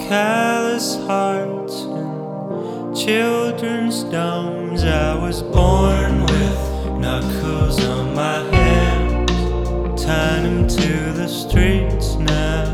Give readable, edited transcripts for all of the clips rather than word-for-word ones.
callous hearts and children's domes. I was born with knuckles on my hands, tying them to the streets now.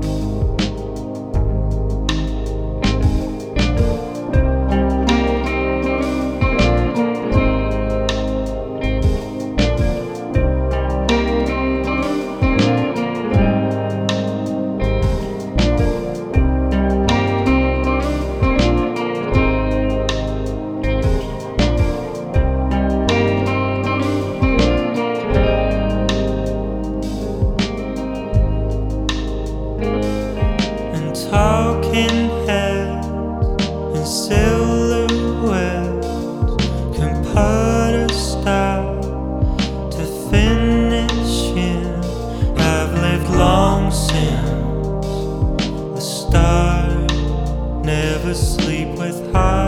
Talking heads and silhouettes can put a stop to finishing. I've lived long since the start. Never sleep with heart.